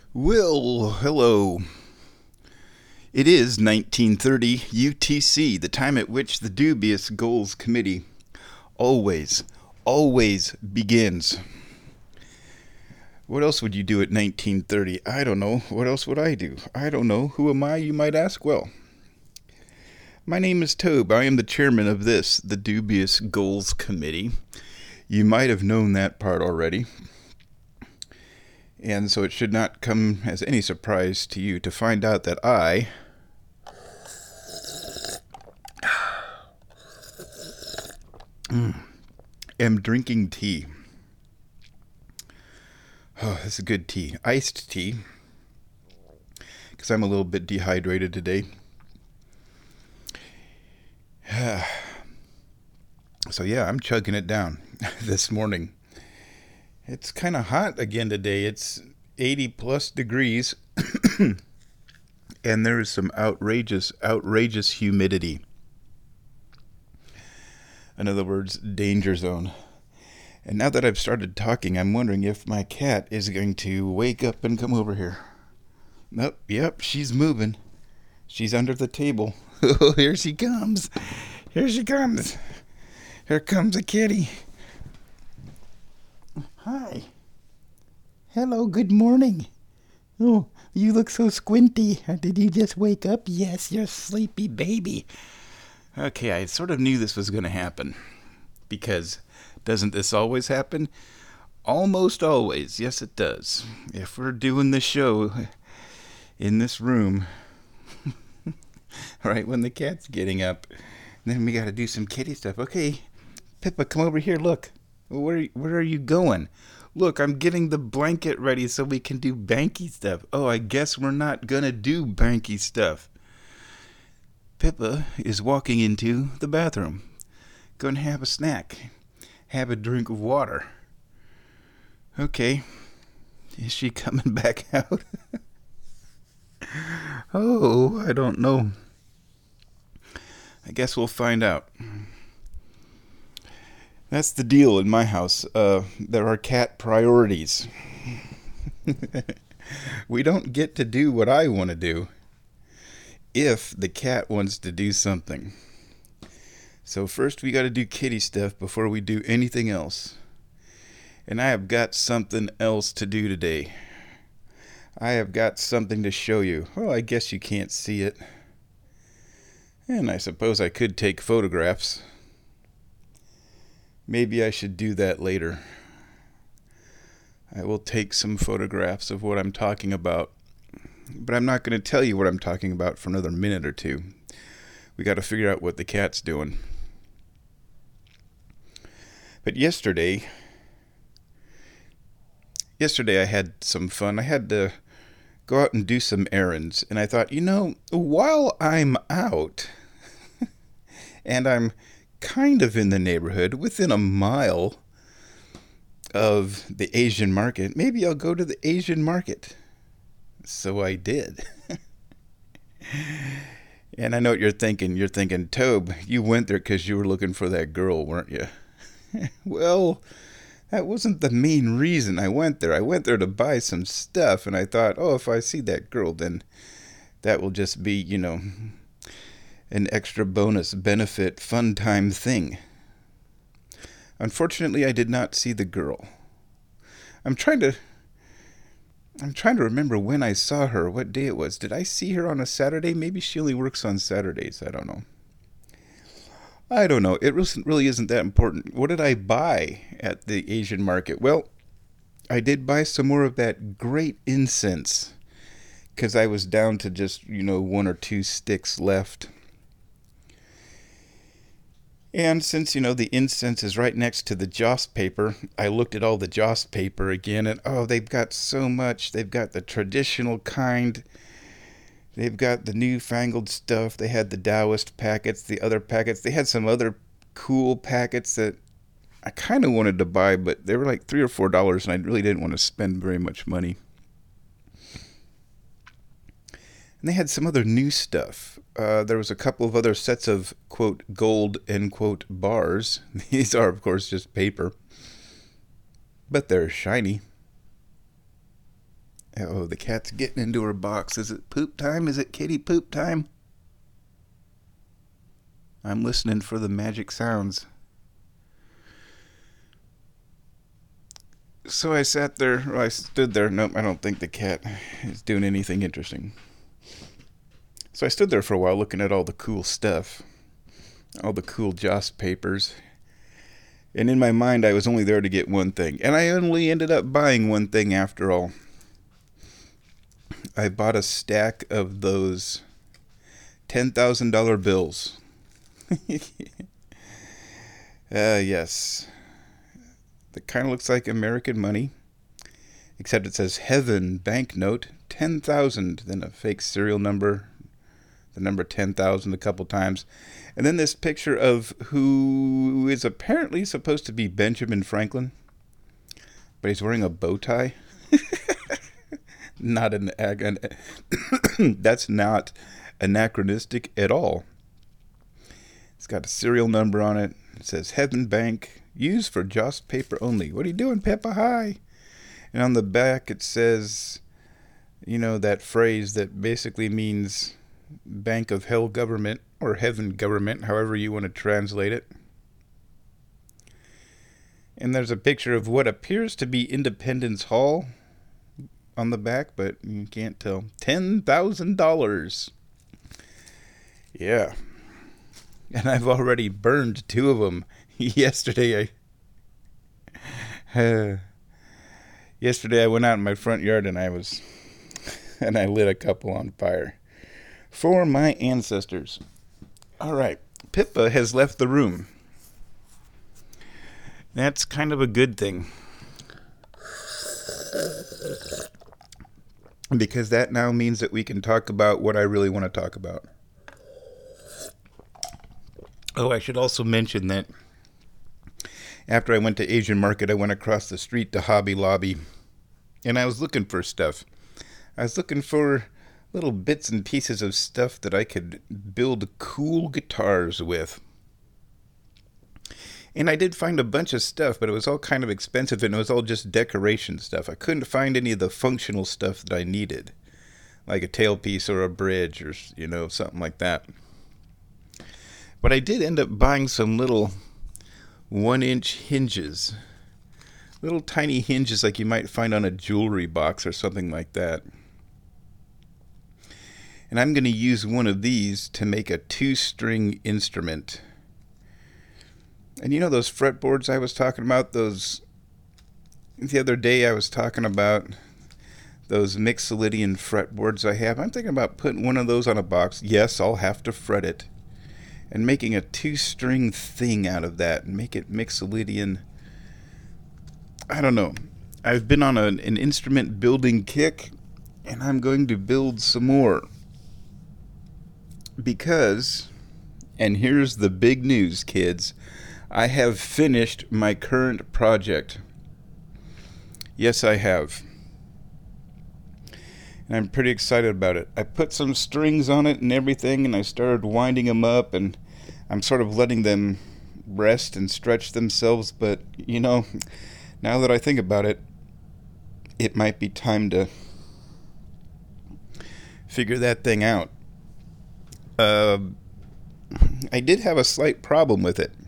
Well, hello. It is 1930 UTC, the time at which the Dubious Goals Committee always, always begins. What else would you do at 1930? I don't know. What else would I do? I don't know. Who am I, you might ask? Well, my name is Tobe. I am the chairman of the Dubious Goals Committee. You might have known that part already. And so it should not come as any surprise to you to find out that I am drinking tea. Oh, this is good tea. Iced tea. Because I'm a little bit dehydrated today. So yeah, I'm chugging it down this morning. It's kind of hot again today. It's 80 plus degrees. And there is some outrageous humidity. In other words, danger zone. And now that I've started talking, I'm wondering if my cat is going to wake up and come over here. Nope, yep, she's moving. She's under the table. Oh, here she comes. Here she comes. Here comes a kitty. Hi. Hello, good morning. Oh, you look so squinty. Did you just wake up? Yes, you're sleepy baby. Okay, I sort of knew this was going to happen. Because doesn't this always happen? Almost always. Yes, it does. If we're doing the show in this room, right when the cat's getting up, then we got to do some kitty stuff. Okay, Pippa, come over here. Look. Where are you going? Look, I'm getting the blanket ready so we can do banky stuff. Oh, I guess we're not going to do banky stuff. Pippa is walking into the bathroom. Going to have a snack. Have a drink of water. Okay. Is she coming back out? Oh, I don't know. I guess we'll find out. That's the deal in my house. There are cat priorities. We don't get to do what I want to do if the cat wants to do something. So first we got to do kitty stuff before we do anything else. And I have got something else to do today. I have got something to show you. Oh, I guess you can't see it. And I suppose I could take photographs. Maybe I should do that later. I will take some photographs of what I'm talking about. But I'm not going to tell you what I'm talking about for another minute or two. We got to figure out what the cat's doing. But yesterday I had some fun. I had to go out and do some errands. And I thought, while I'm out, and I'm kind of in the neighborhood, within a mile of the Asian market, maybe I'll go to the Asian market. So I did. And I know what you're thinking. You're thinking, Tobe, you went there because you were looking for that girl, weren't you? Well, that wasn't the main reason I went there. I went there to buy some stuff, and I thought, oh, if I see that girl, then that will just be, an extra bonus benefit fun time thing. Unfortunately, I did not see the girl. I'm trying to remember when I saw her, what day it was. Did I see her on a Saturday? Maybe she only works on Saturdays. I don't know. It really isn't that important. What did I buy at the Asian market? Well, I did buy some more of that great incense because I was down to just, one or two sticks left. And since, the incense is right next to the joss paper, I looked at all the joss paper again, and they've got so much. They've got the traditional kind. They've got the newfangled stuff. They had the Taoist packets, the other packets. They had some other cool packets that I kind of wanted to buy, but they were like $3 or $4, and I really didn't want to spend very much money. And they had some other new stuff. There was a couple of other sets of, quote, gold, end quote, bars. These are, of course, just paper. But they're shiny. Oh, the cat's getting into her box. Is it poop time? Is it kitty poop time? I'm listening for the magic sounds. So I sat there, or I stood there. Nope, I don't think the cat is doing anything interesting. So I stood there for a while looking at all the cool stuff, all the cool Joss papers. And in my mind, I was only there to get one thing. And I only ended up buying one thing after all. I bought a stack of those $10,000 bills. Yes. That kind of looks like American money, except it says Heaven banknote 10,000, then a fake serial number, the number 10,000 a couple times, and then this picture of who is apparently supposed to be Benjamin Franklin, but he's wearing a bow tie. Not that's not anachronistic at all. It's got a serial number on it. It says Heaven Bank, used for Joss paper only. What are you doing, Peppa? Hi. And on the back it says, that phrase that basically means Bank of Hell Government or Heaven Government, however you want to translate it. And there's a picture of what appears to be Independence Hall on the back, but you can't tell. $10,000. Yeah. And I've already burned 2 of them. Yesterday I went out in my front yard and I lit a couple on fire for my ancestors. All right, Pippa has left the room. That's kind of a good thing, because that now means that we can talk about what I really want to talk about. Oh, I should also mention that after I went to Asian Market, I went across the street to Hobby Lobby, and I was looking for stuff. I was looking for little bits and pieces of stuff that I could build cool guitars with. And I did find a bunch of stuff, but it was all kind of expensive, and it was all just decoration stuff. I couldn't find any of the functional stuff that I needed, like a tailpiece or a bridge or, something like that. But I did end up buying some little 1-inch hinges. Little tiny hinges like you might find on a jewelry box or something like that. And I'm going to use one of these to make a 2-string instrument. And those fretboards I was talking about, the other day I was talking about those Mixolydian fretboards I have. I'm thinking about putting one of those on a box. Yes, I'll have to fret it. And making a 2-string thing out of that and make it Mixolydian. I don't know. I've been on an instrument building kick, and I'm going to build some more. Because, and here's the big news, kids, I have finished my current project. Yes, I have. And I'm pretty excited about it. I put some strings on it and everything, and I started winding them up, and I'm sort of letting them rest and stretch themselves, but, now that I think about it, it might be time to figure that thing out. I did have a slight problem with it.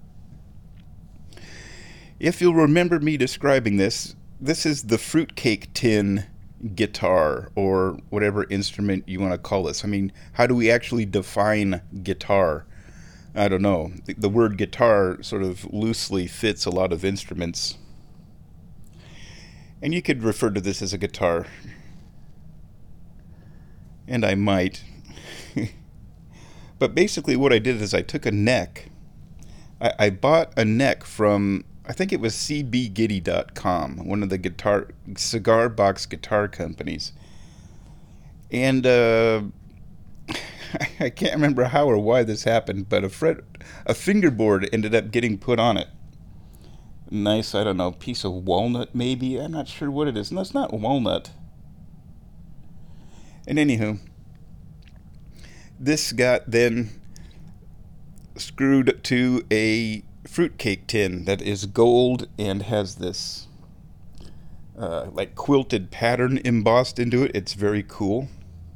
If you'll remember me describing this is the fruitcake tin guitar, or whatever instrument you want to call this. I mean, how do we actually define guitar? I don't know. The word guitar sort of loosely fits a lot of instruments. And you could refer to this as a guitar. And I might. But basically what I did is I took a neck. I bought a neck from, I think it was cbgiddy.com, one of the cigar box guitar companies. And I can't remember how or why this happened, but a fingerboard ended up getting put on it. Nice, I don't know, piece of walnut maybe? I'm not sure what it is. No, it's not walnut. And anywho, this got then screwed to a fruitcake tin that is gold and has this like quilted pattern embossed into it. It's very cool.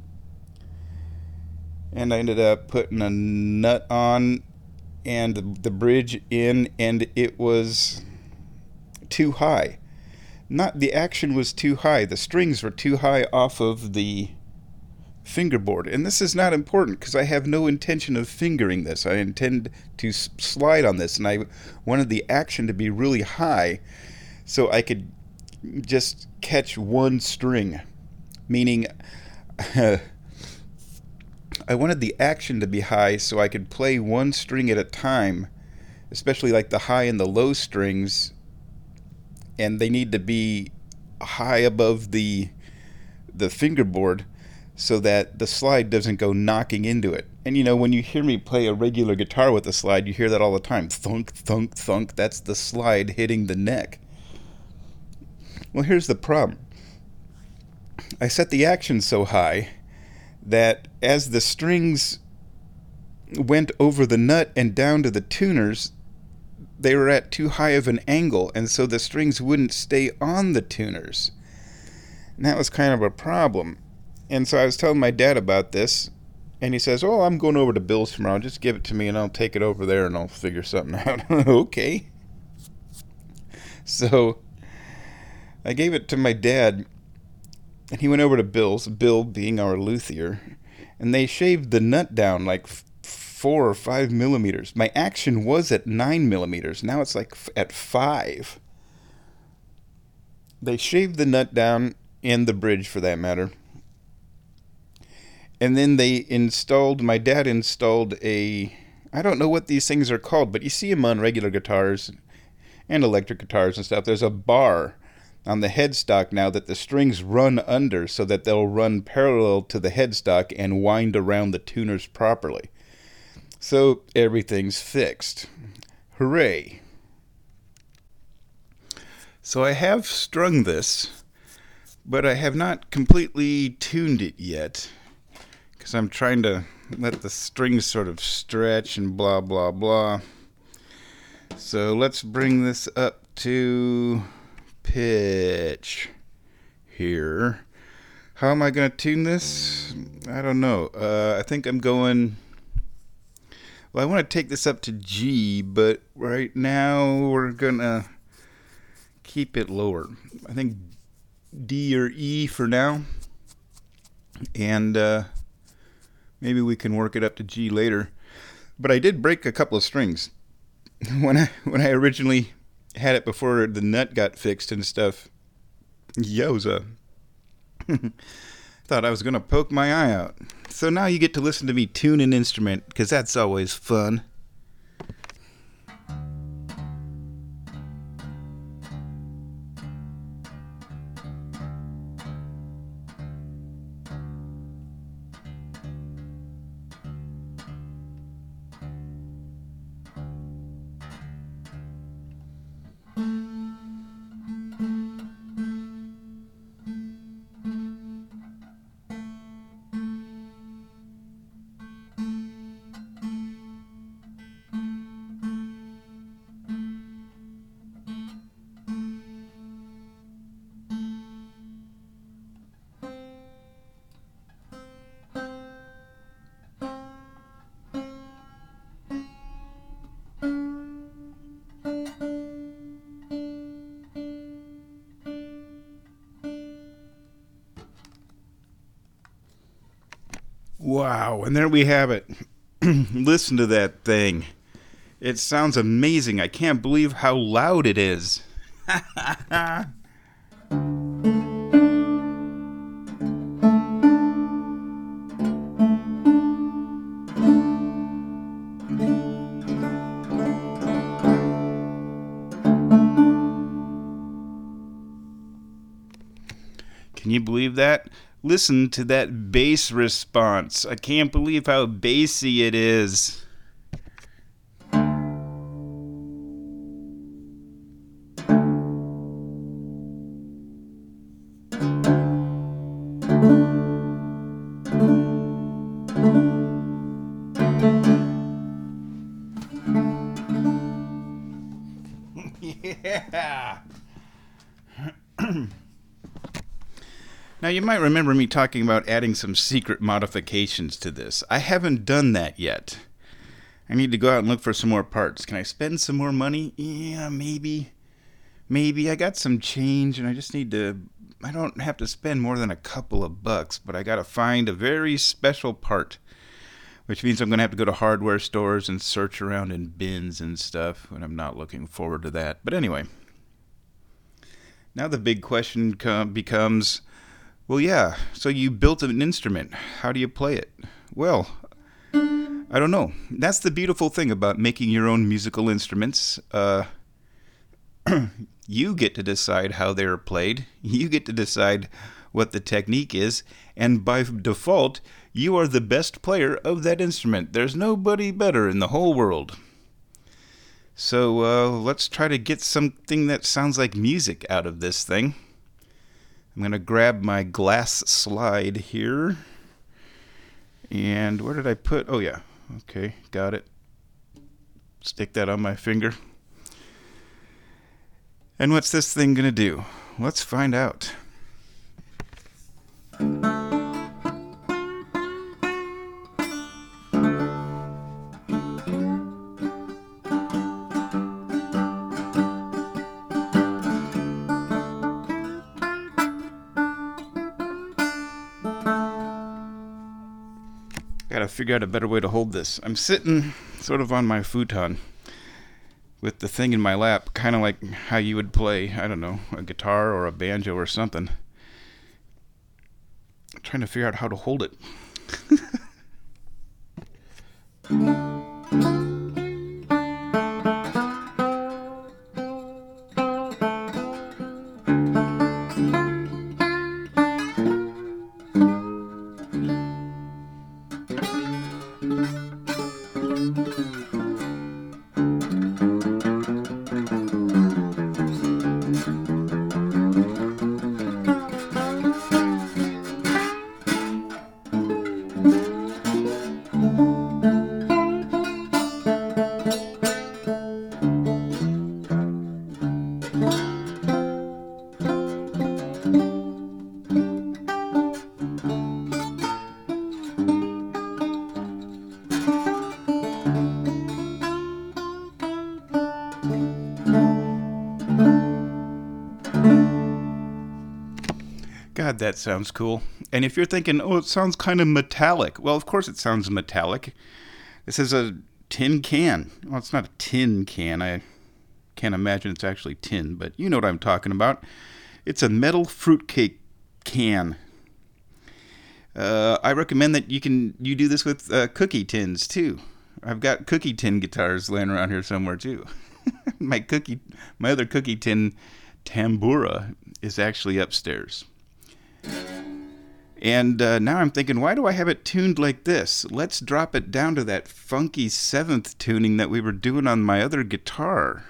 And I ended up putting a nut on and the bridge in, and it was too high. Not the action was too high. The strings were too high off of the fingerboard. And this is not important because I have no intention of fingering this. I intend to slide on this, and I wanted the action to be really high so I could just catch one string. Meaning, I wanted the action to be high so I could play one string at a time, especially like the high and the low strings, and they need to be high above the fingerboard so that the slide doesn't go knocking into it. And you know, when you hear me play a regular guitar with a slide, you hear that all the time. Thunk, thunk, thunk. That's the slide hitting the neck. Well, here's the problem. I set the action so high that as the strings went over the nut and down to the tuners, they were at too high of an angle, and so the strings wouldn't stay on the tuners. And that was kind of a problem. And so I was telling my dad about this, and he says, "Oh, I'm going over to Bill's tomorrow. Just give it to me and I'll take it over there and I'll figure something out." Okay. So I gave it to my dad, and he went over to Bill's, Bill being our luthier, and they shaved the nut down like 4 or 5 millimeters. My action was at 9 millimeters. Now it's like at 5. They shaved the nut down, and the bridge for that matter. And then my dad installed I don't know what these things are called, but you see them on regular guitars and electric guitars and stuff. There's a bar on the headstock now that the strings run under so that they'll run parallel to the headstock and wind around the tuners properly. So everything's fixed. Hooray. So I have strung this, but I have not completely tuned it yet because I'm trying to let the strings sort of stretch and blah, blah, blah. So let's bring this up to pitch here. How am I going to tune this? I don't know. I think I'm going... Well, I want to take this up to G, but right now we're going to keep it lower. I think D or E for now. And maybe we can work it up to G later. But I did break a couple of strings. When I originally had it before the nut got fixed and stuff, Yoza. Thought I was going to poke my eye out. So now you get to listen to me tune an instrument, because that's always fun. Wow, and there we have it. Listen to that thing. It sounds amazing. I can't believe how loud it is. Can you believe that? Listen to that bass response. I can't believe how bassy it is. Yeah. Now, you might remember me talking about adding some secret modifications to this. I haven't done that yet. I need to go out and look for some more parts. Can I spend some more money? Yeah, maybe. Maybe. I got some change and I just need to... I don't have to spend more than a couple of bucks, but I got to find a very special part, which means I'm going to have to go to hardware stores and search around in bins and stuff, and I'm not looking forward to that. But anyway, now the big question becomes, well, yeah, so you built an instrument. How do you play it? Well, I don't know. That's the beautiful thing about making your own musical instruments. You get to decide how they're played. You get to decide what the technique is. And by default, you are the best player of that instrument. There's nobody better in the whole world. So let's try to get something that sounds like music out of this thing. I'm going to grab my glass slide here. And where did I put? Oh, yeah. Okay, got it. Stick that on my finger. And what's this thing going to do? Let's find out. Gotta figure out a better way to hold this. I'm sitting sort of on my futon with the thing in my lap, kind of like how you would play, I don't know, a guitar or a banjo or something. I'm trying to figure out how to hold it. God, that sounds cool. And if you're thinking, oh, it sounds kind of metallic. Well, of course it sounds metallic. This is a tin can. Well, it's not a tin can. I can't imagine it's actually tin, but you know what I'm talking about. It's a metal fruitcake can. I recommend that you do this with cookie tins, too. I've got cookie tin guitars laying around here somewhere, too. My other cookie tin tambura is actually upstairs. And now I'm thinking, why do I have it tuned like this? Let's drop it down to that funky 7th tuning that we were doing on my other guitar.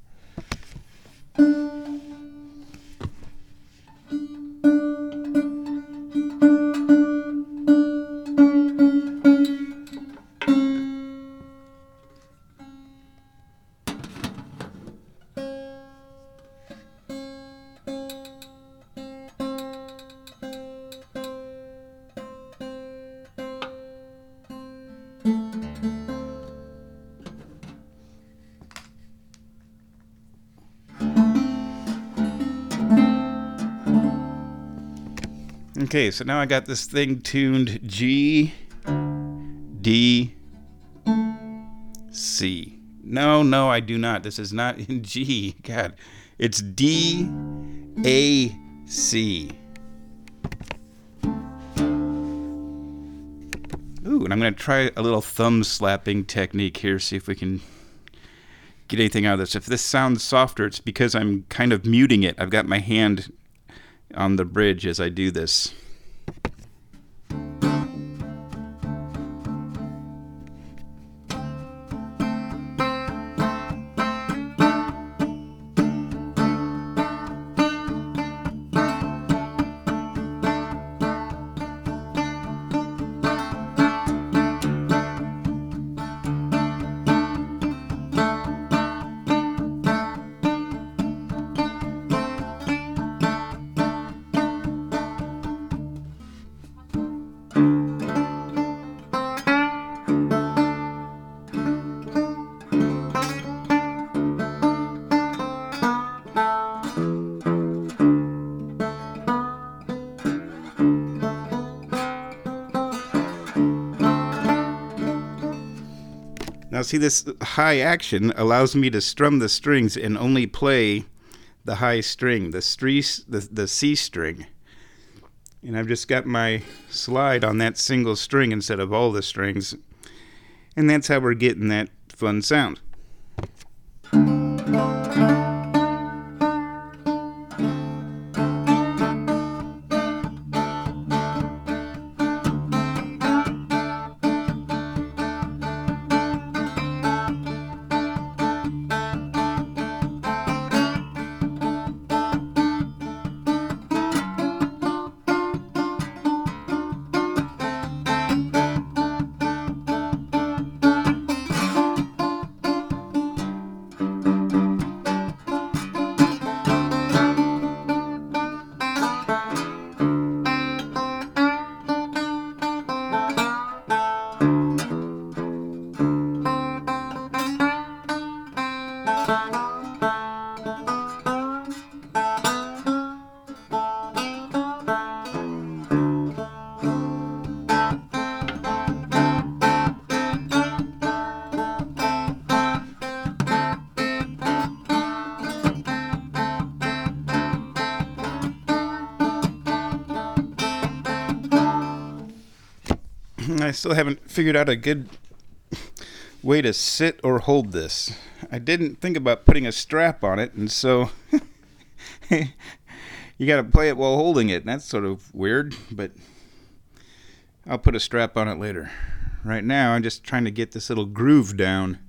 Okay, so now I got this thing tuned G, D, C. No, I do not. This is not in G. God, it's D, A, C. Ooh, and I'm going to try a little thumb slapping technique here, see if we can get anything out of this. If this sounds softer, it's because I'm kind of muting it. I've got my hand on the bridge as I do this. Now see, this high action allows me to strum the strings and only play the high string, the C string. And I've just got my slide on that single string instead of all the strings. And that's how we're getting that fun sound. I still haven't figured out a good way to sit or hold this. I didn't think about putting a strap on it, and so you got to play it while holding it. That's sort of weird, but I'll put a strap on it later. Right now, I'm just trying to get this little groove down.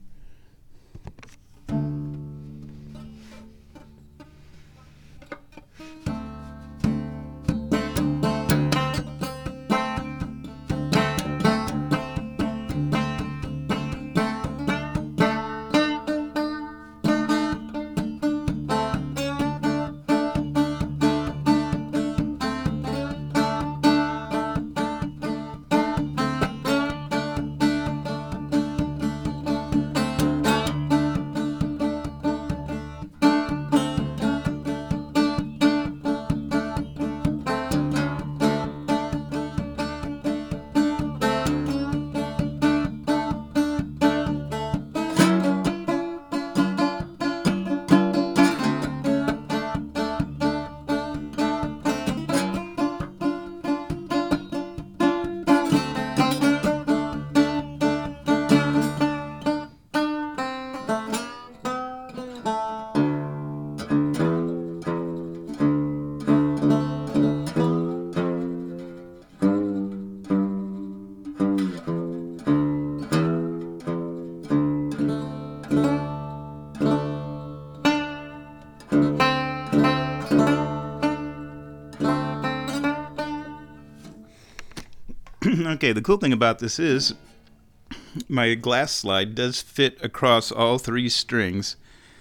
Okay, the cool thing about this is my glass slide does fit across all three strings,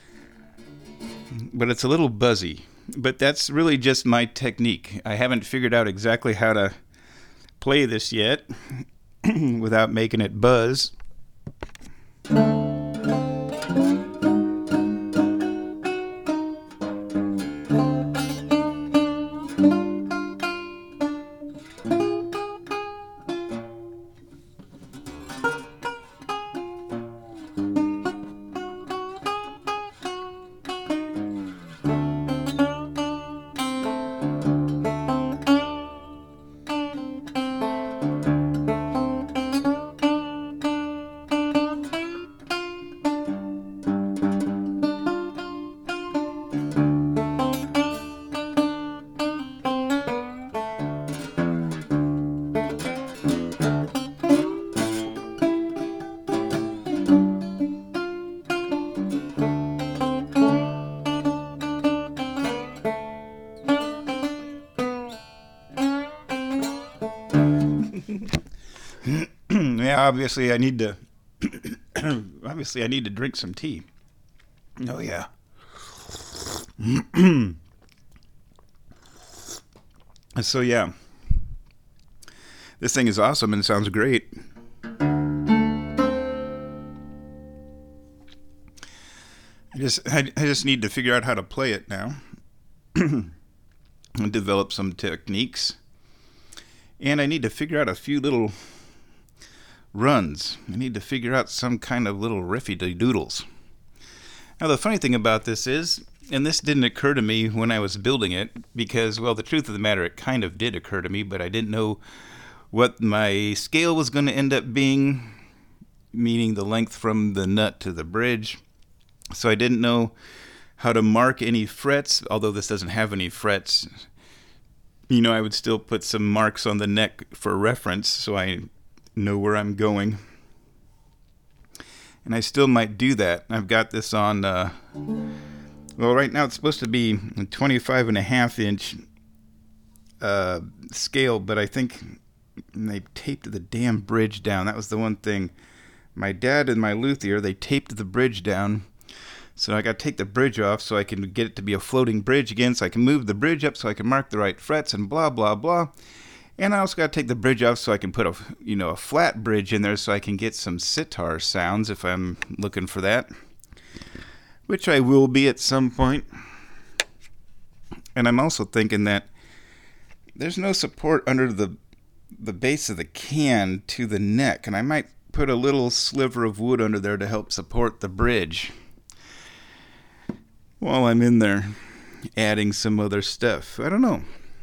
but it's a little buzzy. But that's really just my technique. I haven't figured out exactly how to play this yet without making it buzz. Yeah, obviously I need to drink some tea. Oh yeah. So yeah. This thing is awesome and sounds great. I just need to figure out how to play it now. And develop some techniques. And I need to figure out a few little runs. I need to figure out some kind of little riffy-doodles. Now, the funny thing about this is, and this didn't occur to me when I was building it, because, well, the truth of the matter, it kind of did occur to me, but I didn't know what my scale was going to end up being, meaning the length from the nut to the bridge. So I didn't know how to mark any frets, although this doesn't have any frets. You know, I would still put some marks on the neck for reference so I know where I'm going. And I still might do that. I've got this on, well, right now it's supposed to be a 25.5-inch scale, but I think they taped the damn bridge down. That was the one thing. My dad and my luthier, they taped the bridge down. So I got to take the bridge off so I can get it to be a floating bridge again, so I can move the bridge up so I can mark the right frets and blah, blah, blah. And I also got to take the bridge off so I can put a flat bridge in there so I can get some sitar sounds if I'm looking for that, which I will be at some point. And I'm also thinking that there's no support under the base of the can to the neck, and I might put a little sliver of wood under there to help support the bridge while I'm in there adding some other stuff. I don't know.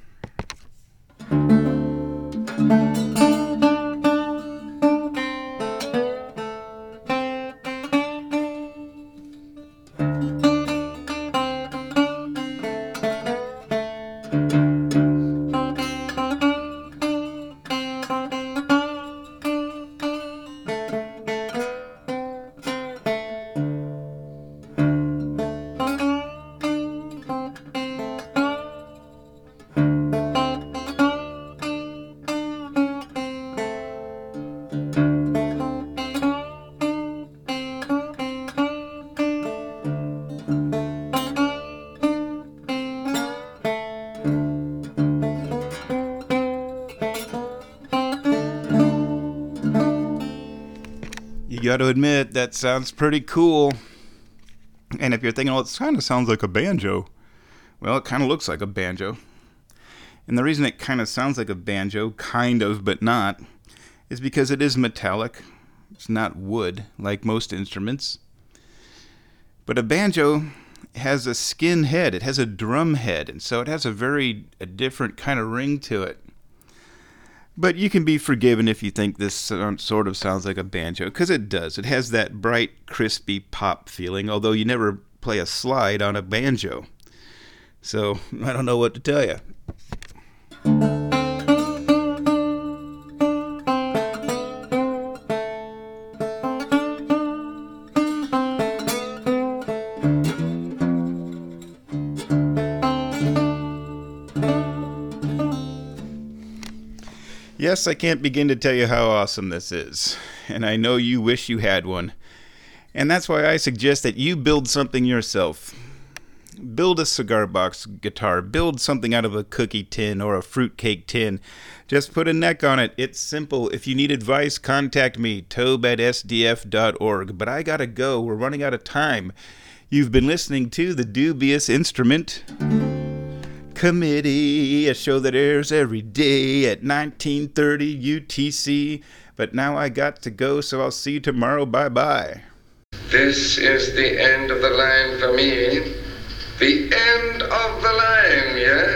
You got to admit, that sounds pretty cool. And if you're thinking, well, it kind of sounds like a banjo. Well, it kind of looks like a banjo. And the reason it kind of sounds like a banjo, kind of, but not, is because it is metallic. It's not wood, like most instruments. But a banjo has a skin head. It has a drum head. And so it has a different kind of ring to it. But you can be forgiven if you think this sort of sounds like a banjo, because it does. It has that bright, crispy pop feeling, although you never play a slide on a banjo. So, I don't know what to tell you. Yes, I can't begin to tell you how awesome this is, and I know you wish you had one. And that's why I suggest that you build something yourself. Build a cigar box guitar, build something out of a cookie tin or a fruitcake tin. Just put a neck on it. It's simple. If you need advice, contact me, tobe@sdf.org. But I gotta go. We're running out of time. You've been listening to The Dubious Instrument Committee, a show that airs every day at 1930 UTC. But now I got to go, so I'll see you tomorrow. Bye-bye. This is the end of the line for me. The end of the line, yeah?